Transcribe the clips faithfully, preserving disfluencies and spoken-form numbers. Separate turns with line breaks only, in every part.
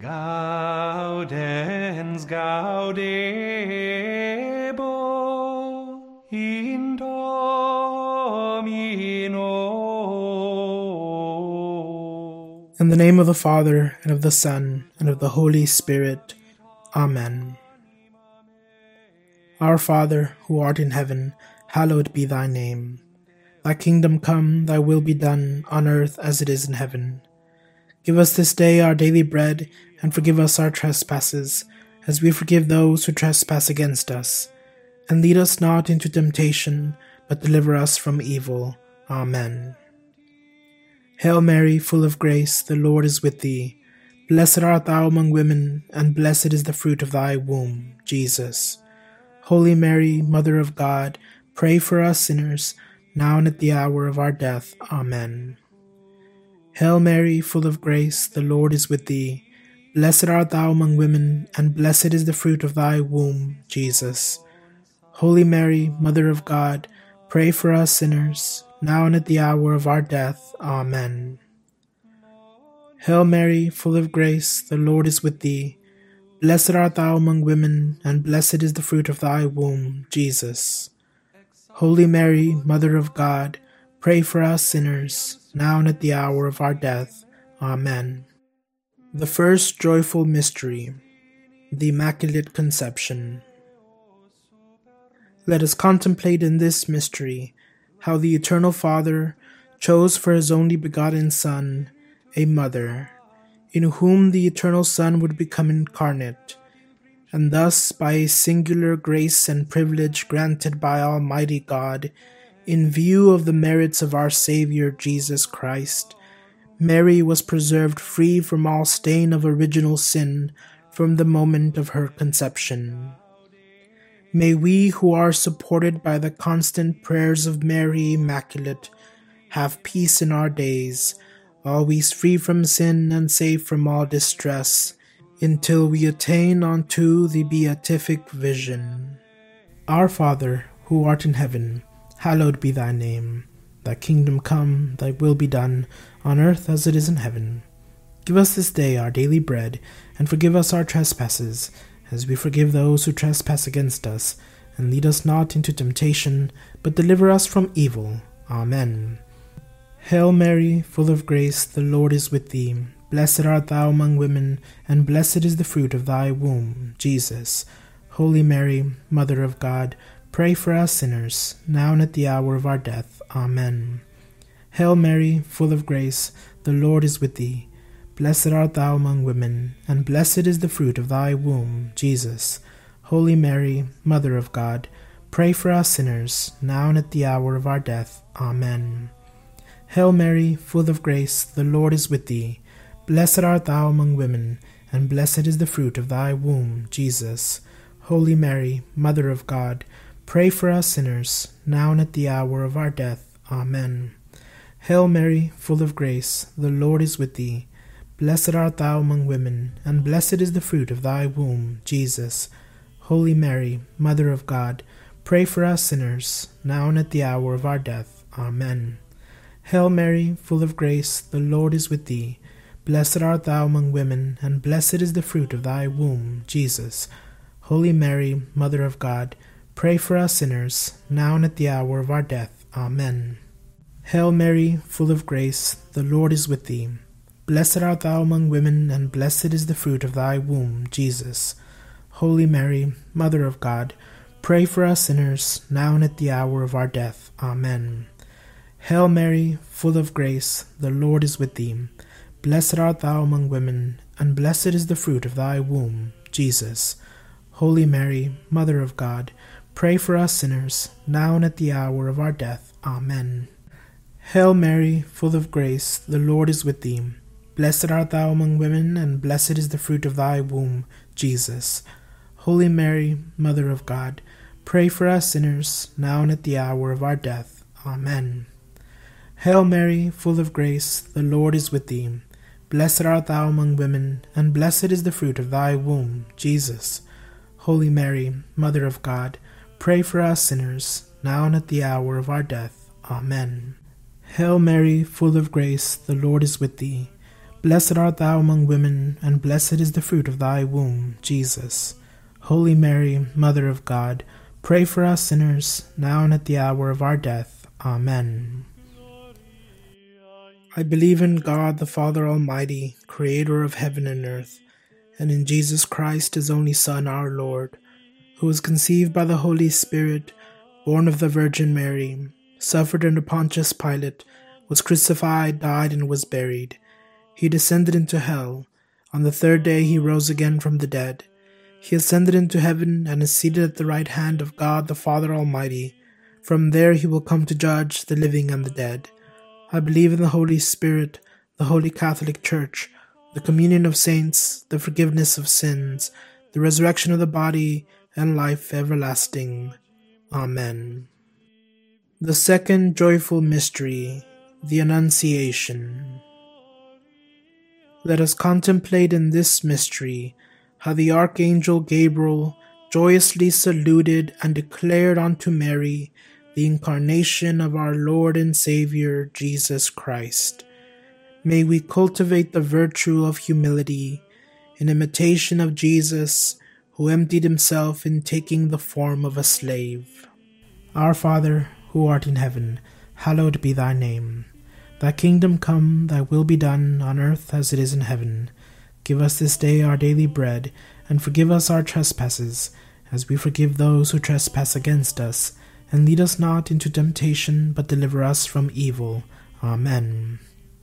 Gaudens gaudebo in Domino.
In the name of the Father, and of the Son, and of the Holy Spirit. Amen. Our Father, who art in heaven, hallowed be thy name. Thy kingdom come, thy will be done, on earth as it is in heaven. Give us this day our daily bread, and forgive us our trespasses, as we forgive those who trespass against us. And lead us not into temptation, but deliver us from evil. Amen. Hail Mary, full of grace, the Lord is with thee. Blessed art thou among women, and blessed is the fruit of thy womb, Jesus. Holy Mary, Mother of God, pray for us sinners, now and at the hour of our death. Amen. Hail Mary, full of grace, the Lord is with thee. Blessed art thou among women, and blessed is the fruit of thy womb, Jesus. Holy Mary, Mother of God, pray for us sinners, now and at the hour of our death. Amen. Hail Mary, full of grace, the Lord is with thee. Blessed art thou among women, and blessed is the fruit of thy womb, Jesus. Holy Mary, Mother of God, pray for us sinners, now and at the hour of our death. Amen. The first joyful mystery, the Immaculate Conception. Let us contemplate in this mystery how the Eternal Father chose for his only begotten Son a mother, in whom the Eternal Son would become incarnate, and thus by a singular grace and privilege granted by Almighty God, in view of the merits of our Saviour Jesus Christ, Mary was preserved free from all stain of original sin from the moment of her conception. May we who are supported by the constant prayers of Mary Immaculate have peace in our days, always free from sin and safe from all distress, until we attain unto the beatific vision. Our Father, who art in heaven, hallowed be thy name. Thy kingdom come, thy will be done, on earth as it is in heaven. Give us this day our daily bread, and forgive us our trespasses, as we forgive those who trespass against us. And lead us not into temptation, but deliver us from evil. Amen. Hail Mary, full of grace, the Lord is with thee. Blessed art thou among women, and blessed is the fruit of thy womb, Jesus. Holy Mary, Mother of God, pray for us sinners, now and at the hour of our death. Amen. Hail Mary, full of grace, the Lord is with thee. Blessed art thou among women, and blessed is the fruit of thy womb, Jesus. Holy Mary, Mother of God, pray for us sinners, now and at the hour of our death. Amen. Hail Mary, full of grace, the Lord is with thee. Blessed art thou among women, and blessed is the fruit of thy womb, Jesus. Holy Mary, Mother of God, pray for us sinners, now and at the hour of our death. Amen. Hail Mary, full of grace, the Lord is with thee. Blessed art thou among women, and blessed is the fruit of thy womb, Jesus. Holy Mary, Mother of God, pray for us sinners, now and at the hour of our death. Amen. Hail Mary, full of grace, the Lord is with thee. Blessed art thou among women, and blessed is the fruit of thy womb, Jesus. Holy Mary, Mother of God, pray for us sinners, now and at the hour of our death. Amen. Hail Mary, full of grace, the Lord is with thee. Blessed art thou among women, and blessed is the fruit of thy womb, Jesus. Holy Mary, Mother of God, pray for us sinners, now and at the hour of our death. Amen. Hail Mary, full of grace, the Lord is with thee. Blessed art thou among women, and blessed is the fruit of thy womb, Jesus. Holy Mary, Mother of God, pray for us sinners, now and at the hour of our death. Amen. Hail Mary, full of grace, the Lord is with thee. Blessed art thou among women, and blessed is the fruit of thy womb, Jesus. Holy Mary, Mother of God, pray for us sinners, now and at the hour of our death. Amen. Hail Mary, full of grace, the Lord is with thee. Blessed art thou among women, and blessed is the fruit of thy womb, Jesus. Holy Mary, Mother of God, pray for us sinners, now and at the hour of our death. Amen. Hail Mary, full of grace, the Lord is with thee. Blessed art thou among women, and blessed is the fruit of thy womb, Jesus. Holy Mary, Mother of God, pray for us sinners, now and at the hour of our death. Amen. I believe in God the Father Almighty, creator of heaven and earth, and in Jesus Christ, his only Son, our Lord, who was conceived by the Holy Spirit, born of the Virgin Mary, suffered under Pontius Pilate, was crucified, died, and was buried. He descended into hell. On the third day he rose again from the dead. He ascended into heaven and is seated at the right hand of God the Father Almighty. From there he will come to judge the living and the dead. I believe in the Holy Spirit, the Holy Catholic Church, the communion of saints, the forgiveness of sins, the resurrection of the body, and life everlasting. Amen. The second joyful mystery, the Annunciation. Let us contemplate in this mystery how the Archangel Gabriel joyously saluted and declared unto Mary the incarnation of our Lord and Savior Jesus Christ. May we cultivate the virtue of humility in imitation of Jesus, who emptied himself in taking the form of a slave. Our Father, who art in heaven, hallowed be thy name. Thy kingdom come, thy will be done, on earth as it is in heaven. Give us this day our daily bread, and forgive us our trespasses, as we forgive those who trespass against us. And lead us not into temptation, but deliver us from evil. Amen.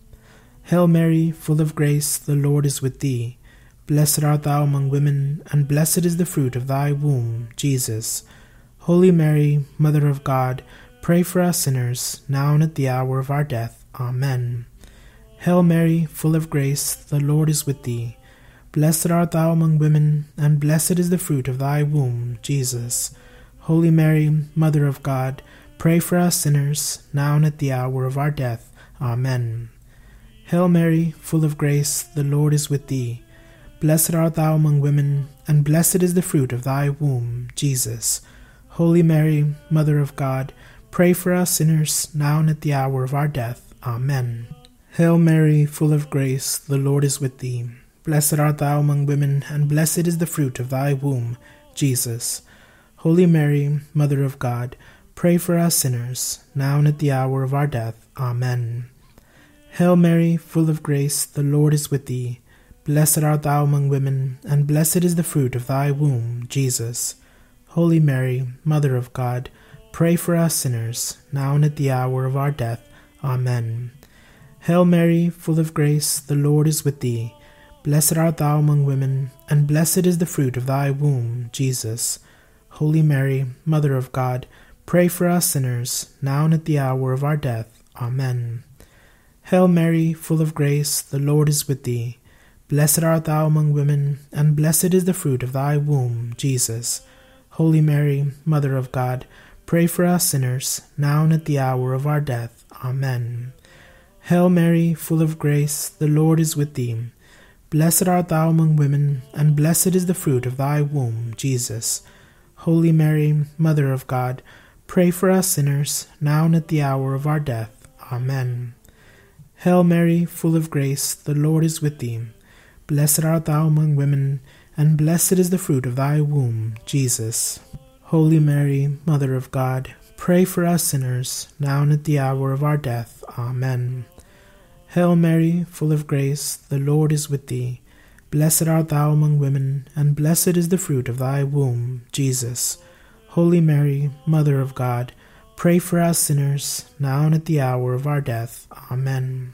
Hail Mary, full of grace, the Lord is with thee. Blessed art thou among women, and blessed is the fruit of thy womb, Jesus. Holy Mary, Mother of God, pray for us sinners, now and at the hour of our death. Amen. Hail Mary, full of grace, the Lord is with thee. Blessed art thou among women, and blessed is the fruit of thy womb, Jesus. Holy Mary, Mother of God, pray for us sinners, now and at the hour of our death. Amen. Hail Mary, full of grace, the Lord is with thee. Blessed art thou among women, and blessed is the fruit of thy womb, Jesus. Holy Mary, Mother of God, pray for us sinners, now and at the hour of our death. Amen. Hail Mary, full of grace, the Lord is with thee. Blessed art thou among women, and blessed is the fruit of thy womb, Jesus. Holy Mary, Mother of God, pray for us sinners, now and at the hour of our death. Amen. Hail Mary, full of grace, the Lord is with thee. Blessed art thou among women, and blessed is the fruit of thy womb, Jesus. Holy Mary, Mother of God, pray for us sinners, now and at the hour of our death. Amen. Hail Mary, full of grace, the Lord is with thee. Blessed art thou among women, and blessed is the fruit of thy womb, Jesus. Holy Mary, Mother of God, pray for us sinners, now and at the hour of our death. Amen. Hail Mary, full of grace, the Lord is with thee. Blessed art thou among women, and blessed is the fruit of thy womb, Jesus. Holy Mary, Mother of God, pray for us sinners, now and at the hour of our death. Amen. Hail Mary, full of grace, the Lord is with thee. Blessed art thou among women, and blessed is the fruit of thy womb, Jesus. Holy Mary, Mother of God, pray for us sinners, now and at the hour of our death. Amen. Hail Mary, full of grace, the Lord is with thee. Blessed art thou among women, and blessed is the fruit of thy womb, Jesus. Holy Mary, Mother of God, pray for us sinners, now and at the hour of our death. Amen. Hail Mary, full of grace, the Lord is with thee. Blessed art thou among women, and blessed is the fruit of thy womb, Jesus. Holy Mary, Mother of God, pray for us sinners, now and at the hour of our death. Amen.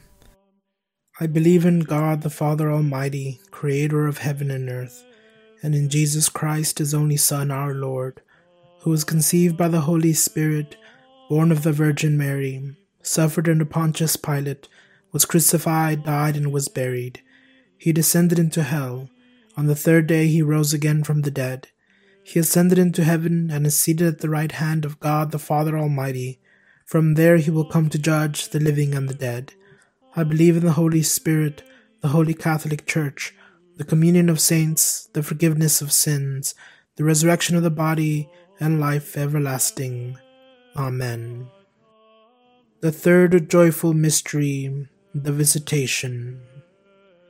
I believe in God the Father Almighty, creator of heaven and earth, and in Jesus Christ, his only Son, our Lord, who was conceived by the Holy Spirit, born of the Virgin Mary, suffered under Pontius Pilate, was crucified, died, and was buried. He descended into hell. On the third day he rose again from the dead. He ascended into heaven and is seated at the right hand of God the Father Almighty. From there he will come to judge the living and the dead. I believe in the Holy Spirit, the Holy Catholic Church, the communion of saints, the forgiveness of sins, the resurrection of the body, and life everlasting. Amen. The third joyful mystery, the Visitation.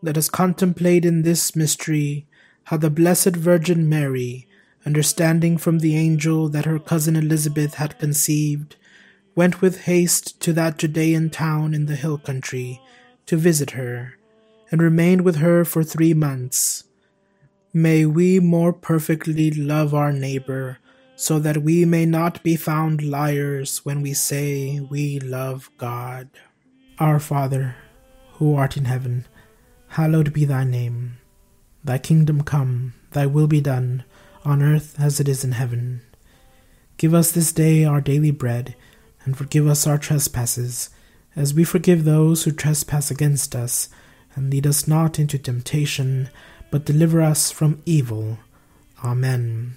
Let us contemplate in this mystery how the Blessed Virgin Mary, understanding from the angel that her cousin Elizabeth had conceived, went with haste to that Judean town in the hill country to visit her, and remained with her for three months. May we more perfectly love our neighbor, so that we may not be found liars when we say we love God. Our Father, who art in heaven, hallowed be thy name. Thy kingdom come, thy will be done, on earth as it is in heaven. Give us this day our daily bread, and forgive us our trespasses, as we forgive those who trespass against us. And lead us not into temptation, but deliver us from evil. Amen.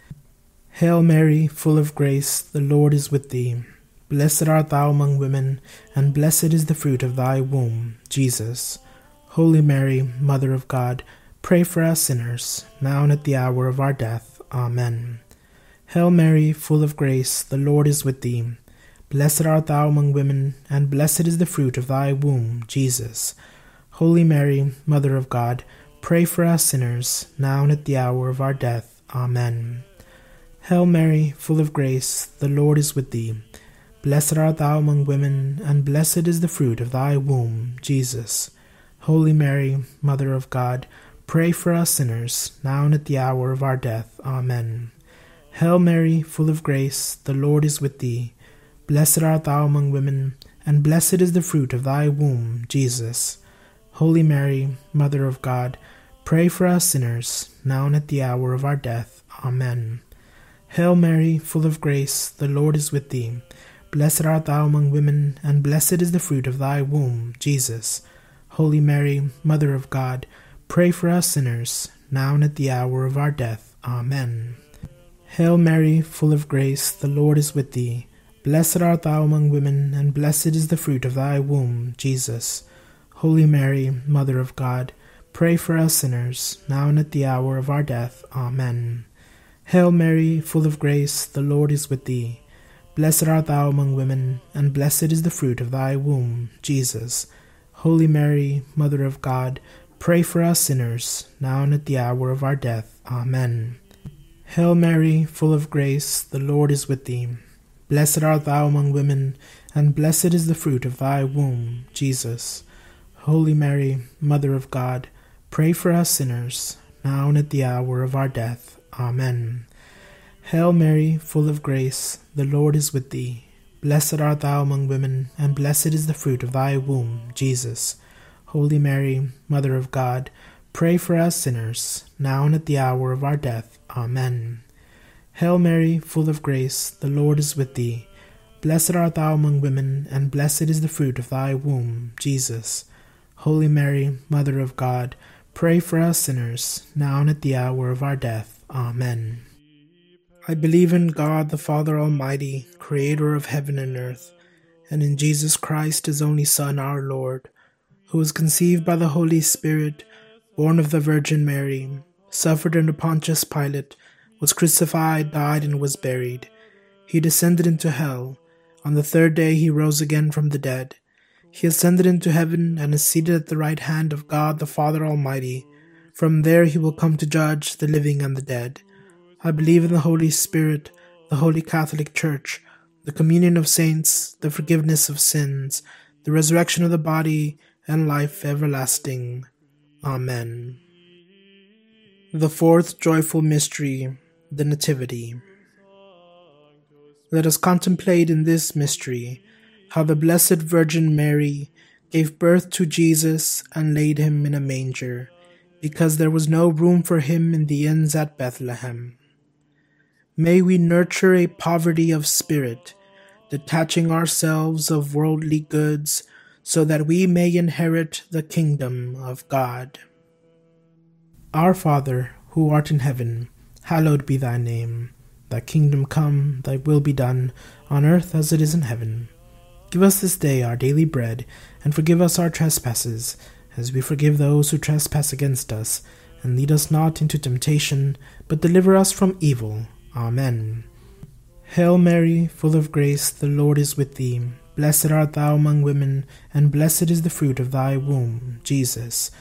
Hail Mary, full of grace, the Lord is with thee. Blessed art thou among women, and blessed is the fruit of thy womb, Jesus. Holy Mary, Mother of God, pray for us sinners, now and at the hour of our death. Amen. Hail Mary, full of grace, the Lord is with thee. Blessed art thou among women, and blessed is the fruit of thy womb, Jesus. Holy Mary, Mother of God, pray for us sinners, now and at the hour of our death. Amen. Hail Mary, full of grace, the Lord is with thee. Blessed art thou among women, and blessed is the fruit of thy womb, Jesus. Holy Mary, Mother of God, pray for us sinners, now and at the hour of our death. Amen. Hail Mary, full of grace, the Lord is with thee. Blessed art thou among women, and blessed is the fruit of thy womb, Jesus. Holy Mary, Mother of God, pray for us sinners, now and at the hour of our death. Amen. Hail Mary, full of grace, the Lord is with thee. Blessed art thou among women, and blessed is the fruit of thy womb, Jesus. Holy Mary, Mother of God, pray for us sinners, now and at the hour of our death. Amen. Hail Mary, full of grace, the Lord is with thee. Blessed art thou among women, and blessed is the fruit of thy womb, Jesus. Holy Mary, Mother of God, pray for us sinners, now and at the hour of our death. Amen. Hail Mary, full of grace, the Lord is with thee. Blessed art thou among women, and blessed is the fruit of thy womb, Jesus. Holy Mary, Mother of God, pray for us sinners, now and at the hour of our death. Amen. Hail Mary, full of grace, the Lord is with thee. Blessed art thou among women, and blessed is the fruit of thy womb, Jesus. Holy Mary, Mother of God, pray for us sinners, now and at the hour of our death. Amen. Hail Mary, full of grace, the Lord is with thee. Blessed art thou among women, and blessed is the fruit of thy womb, Jesus. Holy Mary, Mother of God, pray for us sinners, now and at the hour of our death. Amen. Hail Mary, full of grace, the Lord is with thee. Blessed art thou among women, and blessed is the fruit of thy womb, Jesus. Holy Mary, Mother of God, pray for us sinners, now and at the hour of our death. Amen. I believe in God the Father Almighty, creator of heaven and earth, and in Jesus Christ, his only Son, our Lord, who was conceived by the Holy Spirit, born of the Virgin Mary, suffered under Pontius Pilate, was crucified, died, and was buried. He descended into hell. On the third day he rose again from the dead. He ascended into heaven and is seated at the right hand of God the Father Almighty. From there he will come to judge the living and the dead. I believe in the Holy Spirit, the Holy Catholic Church, the communion of saints, the forgiveness of sins, the resurrection of the body, and life everlasting. Amen. The fourth joyful mystery, the Nativity. Let us contemplate in this mystery how the Blessed Virgin Mary gave birth to Jesus and laid him in a manger, because there was no room for him in the inns at Bethlehem. May we nurture a poverty of spirit, detaching ourselves of worldly goods, so that we may inherit the kingdom of God. Our Father, who art in heaven, hallowed be thy name. Thy kingdom come, thy will be done, on earth as it is in heaven. Give us this day our daily bread, and forgive us our trespasses, as we forgive those who trespass against us. And lead us not into temptation, but deliver us from evil. Amen. Hail Mary, full of grace, the Lord is with thee. Blessed art thou among women, and blessed is the fruit of thy womb, Jesus.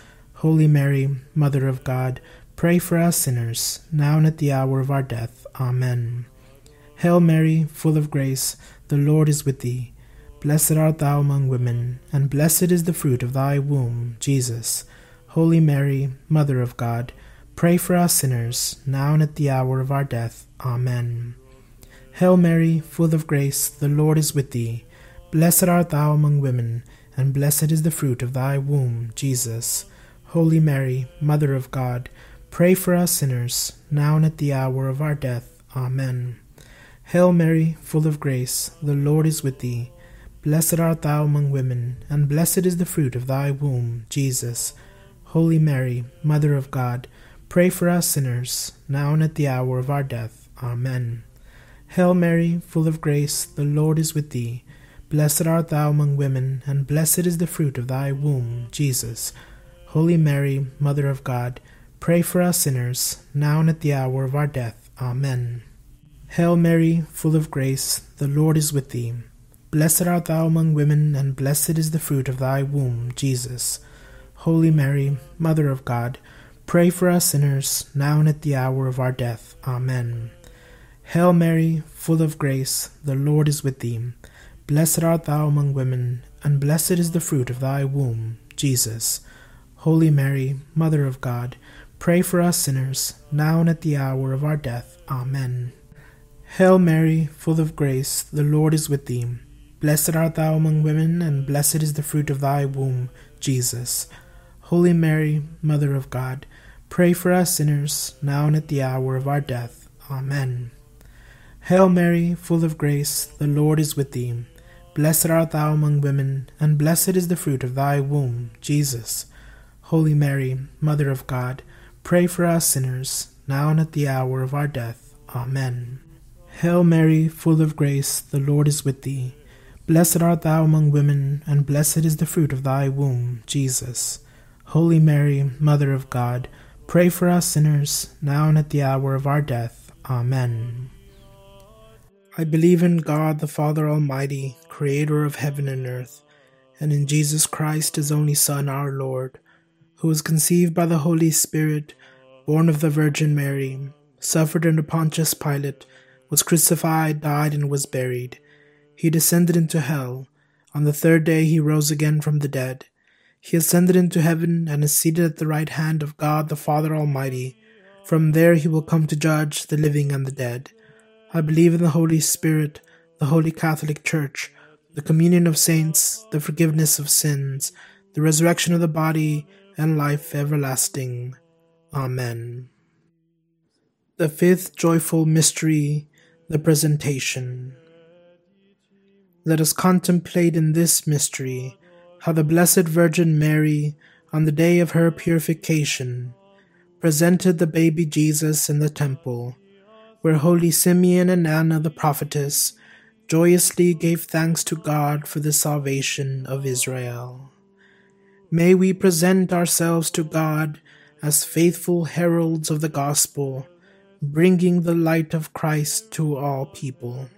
Holy Mary, Mother of God, pray for us sinners, now and at the hour of our death. Amen. Hail Mary, full of grace, the Lord is with thee. Blessed art thou among women, and blessed is the fruit of thy womb, Jesus. Holy Mary, Mother of God, pray for us sinners, now and at the hour of our death. Amen. Hail Mary, full of grace, the Lord is with thee. Blessed art thou among women, and blessed is the fruit of thy womb, Jesus. Holy Mary, Mother of God, pray for us sinners, now and at the hour of our death. Amen. Hail Mary, full of grace, the Lord is with thee. Blessed art thou among women, and blessed is the fruit of thy womb, Jesus. Holy Mary, Mother of God, pray for us sinners, now and at the hour of our death. Amen. Hail Mary, full of grace, the Lord is with thee. Blessed art thou among women, and blessed is the fruit of thy womb, Jesus. Holy Mary, Mother of God, pray for us sinners, now and at the hour of our death. Amen. Hail Mary, full of grace, the Lord is with thee. Blessed art thou among women, and blessed is the fruit of thy womb, Jesus. Holy Mary, Mother of God, pray for us sinners, now and at the hour of our death. Amen. Hail Mary, full of grace, the Lord is with thee. Blessed art thou among women, and blessed is the fruit of thy womb, Jesus. Holy Mary, Mother of God, pray for us sinners, now and at the hour of our death. Amen. Hail Mary, full of grace, the Lord is with thee. Blessed art thou among women, and blessed is the fruit of thy womb, Jesus. Holy Mary, Mother of God, pray for us sinners, now and at the hour of our death. Amen. Hail Mary, full of grace, the Lord is with thee. Blessed art thou among women, and blessed is the fruit of thy womb, Jesus. Holy Mary, Mother of God, pray for us sinners, now and at the hour of our death. Amen. Hail Mary, full of grace, the Lord is with thee. Blessed art thou among women, and blessed is the fruit of thy womb, Jesus. Holy Mary, Mother of God, pray for us sinners, now and at the hour of our death. Amen. I believe in God the Father Almighty, creator of heaven and earth, and in Jesus Christ, his only Son, our Lord, who was conceived by the Holy Spirit, born of the Virgin Mary, suffered under Pontius Pilate, was crucified, died, and was buried. He descended into hell. On the third day he rose again from the dead. He ascended into heaven and is seated at the right hand of God the Father Almighty. From there he will come to judge the living and the dead. I believe in the Holy Spirit, the Holy Catholic Church, the communion of saints, the forgiveness of sins, the resurrection of the body, and life everlasting. Amen. The fifth joyful mystery, the Presentation. Let us contemplate in this mystery how the Blessed Virgin Mary, on the day of her purification, presented the baby Jesus in the temple, where holy Simeon and Anna the prophetess joyously gave thanks to God for the salvation of Israel. May we present ourselves to God as faithful heralds of the gospel, bringing the light of Christ to all people.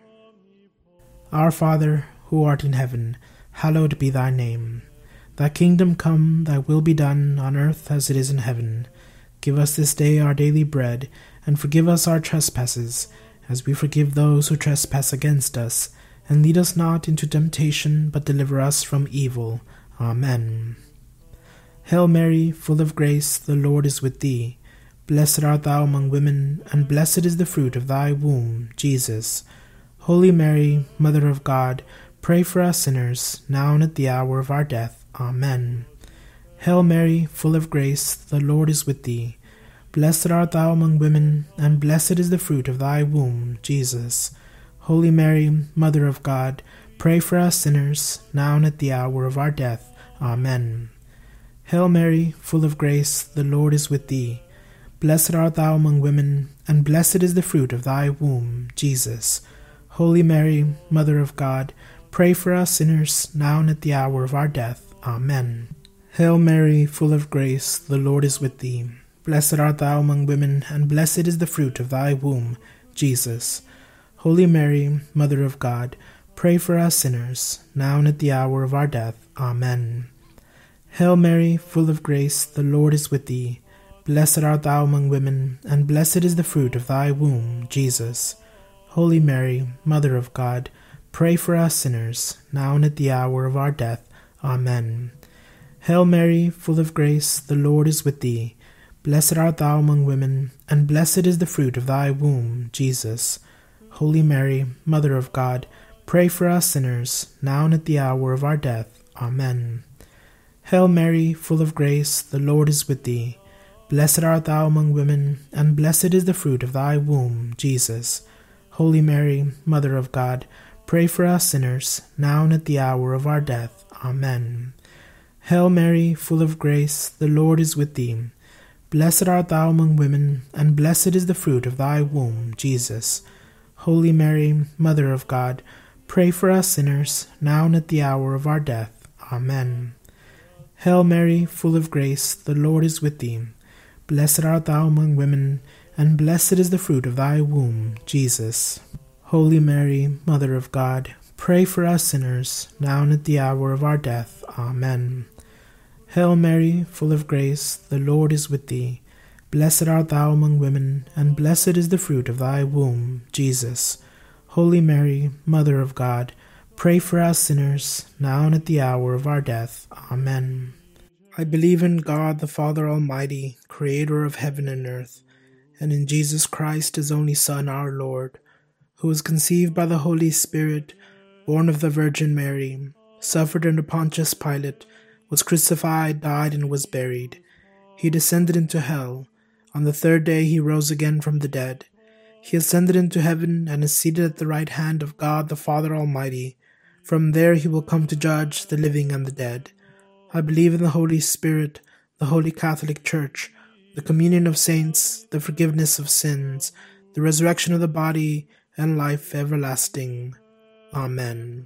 Our Father, who art in heaven, hallowed be thy name. Thy kingdom come, thy will be done, on earth as it is in heaven. Give us this day our daily bread, and forgive us our trespasses, as we forgive those who trespass against us. And lead us not into temptation, but deliver us from evil. Amen. Hail Mary, full of grace, the Lord is with thee. Blessed art thou among women, and blessed is the fruit of thy womb, Jesus. Holy Mary, Mother of God, pray for us sinners, now and at the hour of our death. Amen. Hail Mary, full of grace, the Lord is with thee. Blessed art thou among women, and blessed is the fruit of thy womb, Jesus. Holy Mary, Mother of God, pray for us sinners, now and at the hour of our death. Amen. Hail Mary, full of grace, the Lord is with thee. Blessed art thou among women, and blessed is the fruit of thy womb, Jesus. Holy Mary, Mother of God, pray for us sinners, now and at the hour of our death. Amen. Hail Mary, full of grace, the Lord is with thee. Blessed art thou among women, and blessed is the fruit of thy womb, Jesus. Holy Mary, Mother of God, pray for us sinners, now and at the hour of our death. Amen. Hail Mary, full of grace, the Lord is with thee. Blessed art thou among women, and blessed is the fruit of thy womb, Jesus. Holy Mary, Mother of God, pray for us sinners, now and at the hour of our death. Amen. Hail Mary, full of grace, the Lord is with thee. Blessed art thou among women, and blessed is the fruit of thy womb, Jesus. Holy Mary, Mother of God, pray for us sinners, now and at the hour of our death. Amen. Hail Mary, full of grace, the Lord is with thee. Blessed art thou among women, and blessed is the fruit of thy womb, Jesus. Holy Mary, Mother of God, pray for us sinners, now and at the hour of our death. Amen. Hail Mary, full of grace, the Lord is with thee. Blessed art thou among women, and blessed is the fruit of thy womb, Jesus. Holy Mary, Mother of God, pray for us sinners, now and at the hour of our death. Amen. Hail Mary, full of grace, the Lord is with thee. Blessed art thou among women, and blessed is the fruit of thy womb, Jesus. Holy Mary, Mother of God, pray for us sinners, now and at the hour of our death. Amen. Hail Mary, full of grace, the Lord is with thee. Blessed art thou among women, and blessed is the fruit of thy womb, Jesus. Holy Mary, Mother of God, pray for us sinners, now and at the hour of our death. Amen. I believe in God, the Father Almighty, creator of heaven and earth, and in Jesus Christ, his only Son, our Lord, who was conceived by the Holy Spirit, born of the Virgin Mary, suffered under Pontius Pilate, was crucified, died, and was buried. He descended into hell. On the third day he rose again from the dead. He ascended into heaven and is seated at the right hand of God the Father Almighty. From there he will come to judge the living and the dead. I believe in the Holy Spirit, the Holy Catholic Church, the communion of saints, the forgiveness of sins, the resurrection of the body, and life everlasting. Amen.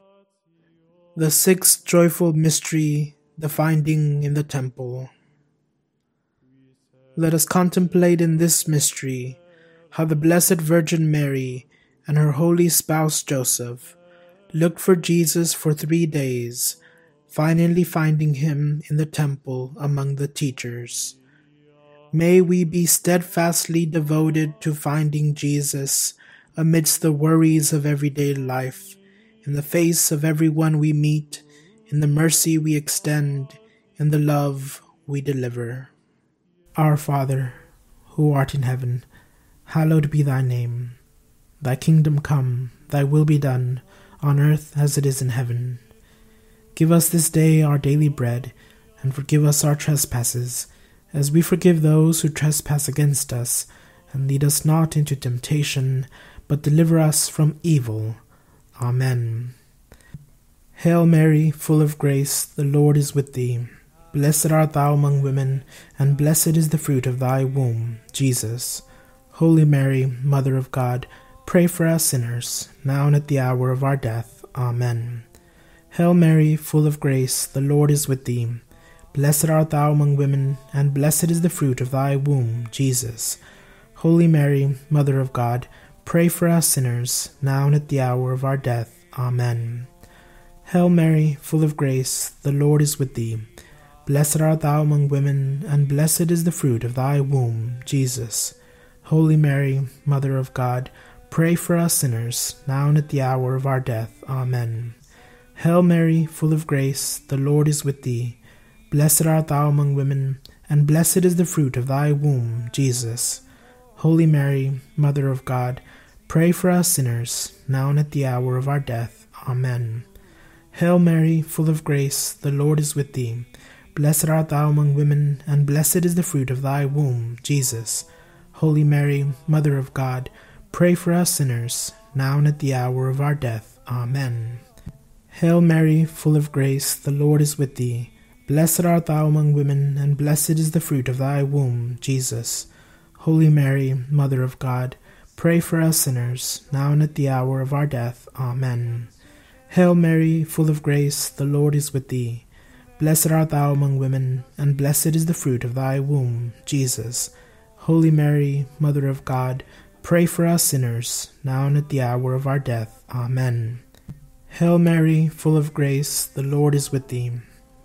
The sixth joyful mystery, the finding in the temple. Let us contemplate in this mystery how the Blessed Virgin Mary and her holy spouse Joseph looked for Jesus for three days, finally finding him in the temple among the teachers. May we be steadfastly devoted to finding Jesus amidst the worries of everyday life, in the face of everyone we meet, in the mercy we extend, in the love we deliver. Our Father, who art in heaven, hallowed be thy name. Thy kingdom come, thy will be done, on earth as it is in heaven. Give us this day our daily bread, and forgive us our trespasses, as we forgive those who trespass against us. And lead us not into temptation, but deliver us from evil. Amen. Hail Mary, full of grace, the Lord is with thee. Blessed art thou among women, and blessed is the fruit of thy womb, Jesus. Holy Mary, Mother of God, pray for us sinners, now and at the hour of our death. Amen. Hail Mary, full of grace, the Lord is with thee. Blessed art thou among women, and blessed is the fruit of thy womb, Jesus. Holy Mary, Mother of God, pray for us sinners, now and at the hour of our death. Amen. Hail Mary, full of grace, the Lord is with thee. Blessed art thou among women, and blessed is the fruit of thy womb, Jesus. Holy Mary, Mother of God, pray for us sinners, now and at the hour of our death. Amen. Hail Mary, full of grace, the Lord is with thee. Blessed art thou among women, and blessed is the fruit of thy womb, Jesus. Holy Mary, Mother of God, pray for us sinners, now and at the hour of our death. Amen. Hail Mary, full of grace, the Lord is with thee. Blessed art thou among women, and blessed is the fruit of thy womb, Jesus. Holy Mary, Mother of God, pray for us sinners, now and at the hour of our death. Amen. Hail Mary, full of grace, the Lord is with thee. Blessed art thou among women, and blessed is the fruit of thy womb, Jesus. Holy Mary, Mother of God, pray for us sinners, now and at the hour of our death. Amen. Hail Mary, full of grace, the Lord is with thee. Blessed art thou among women, and blessed is the fruit of thy womb, Jesus. Holy Mary, Mother of God, pray for us sinners, now and at the hour of our death. Amen. Hail Mary, full of grace, the Lord is with thee.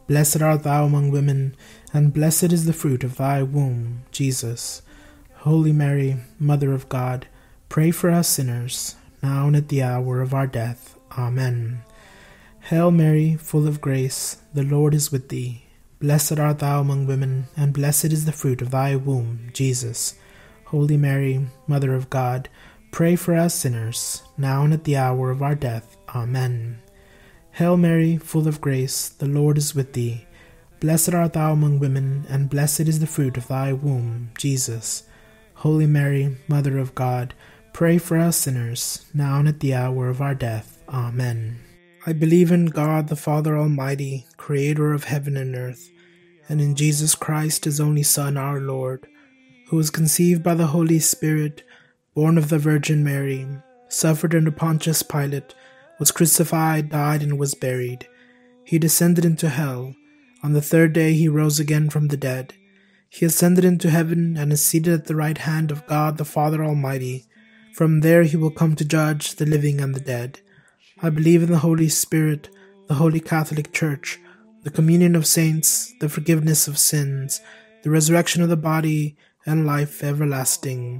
Blessed art thou among women, and blessed is the fruit of thy womb, Jesus. Holy Mary, Mother of God, pray for us sinners, now and at the hour of our death. Amen. Hail Mary, full of grace, the Lord is with thee. Blessed art thou among women, and blessed is the fruit of thy womb, Jesus. Holy Mary, Mother of God, pray for us sinners, now and at the hour of our death. Amen. Hail Mary, full of grace, the Lord is with thee. Blessed art thou among women, and blessed is the fruit of thy womb, Jesus. Holy Mary, Mother of God, pray for us sinners, now and at the hour of our death. Amen. I believe in God, the Father Almighty, creator of heaven and earth, and in Jesus Christ, his only Son, our Lord, who was conceived by the Holy Spirit, born of the Virgin Mary, suffered under Pontius Pilate, was crucified, died, and was buried. He descended into hell. On the third day he rose again from the dead. He ascended into heaven and is seated at the right hand of God the Father Almighty. From there he will come to judge the living and the dead. I believe in the Holy Spirit, the Holy Catholic Church, the communion of saints, the forgiveness of sins, the resurrection of the body, and life everlasting.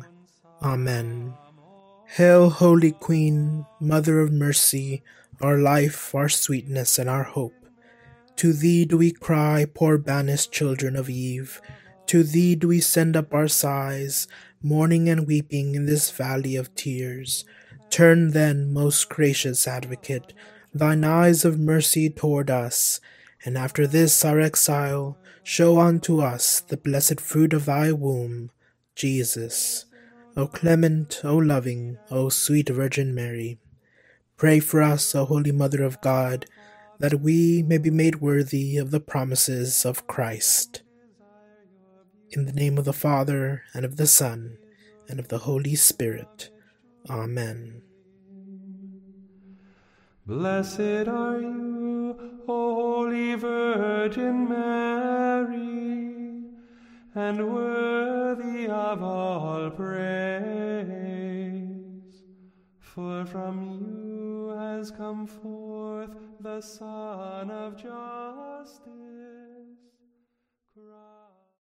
Amen. Hail, Holy Queen, Mother of Mercy, our life, our sweetness, and our hope. To thee do we cry, poor banished children of Eve. To thee do we send up our sighs, mourning and weeping in this valley of tears. Turn then, most gracious Advocate, thine eyes of mercy toward us, and after this our exile, show unto us the blessed fruit of thy womb, Jesus. O clement, O loving, O sweet Virgin Mary, pray for us, O Holy Mother of God, that we may be made worthy of the promises of Christ. In the name of the Father, and of the Son, and of the Holy Spirit. Amen.
Blessed are you, Holy Virgin Mary, and worthy of all praise. For from you has come forth the Son of Justice.